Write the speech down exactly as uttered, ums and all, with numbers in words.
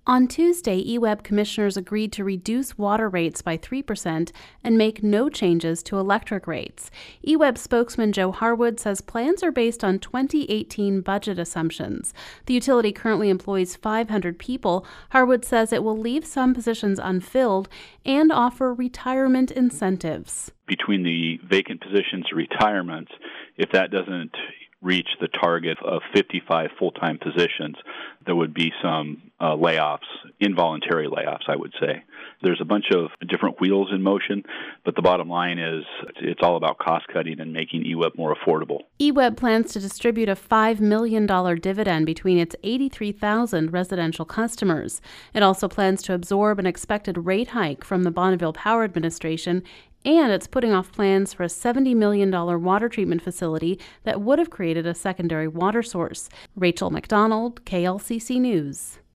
On Tuesday, E W E B commissioners agreed to reduce water rates by three percent and make no changes to electric rates. E W E B spokesman Joe Harwood says plans are based on twenty eighteen budget assumptions. The utility currently employs five hundred people. Harwood says it will leave some positions unfilled and offer retirement incentives. Between the vacant positions and retirements, if that doesn't reach the target of fifty-five full-time positions, there would be some uh, layoffs, involuntary layoffs, I would say. There's a bunch of different wheels in motion, but the bottom line is it's all about cost-cutting and making E W E B more affordable. E W E B plans to distribute a five million dollars dividend between its eighty-three thousand residential customers. It also plans to absorb an expected rate hike from the Bonneville Power Administration, and it's putting off plans for a seventy million dollars water treatment facility that would have created a secondary water source. Rachel McDonald, K L C C News.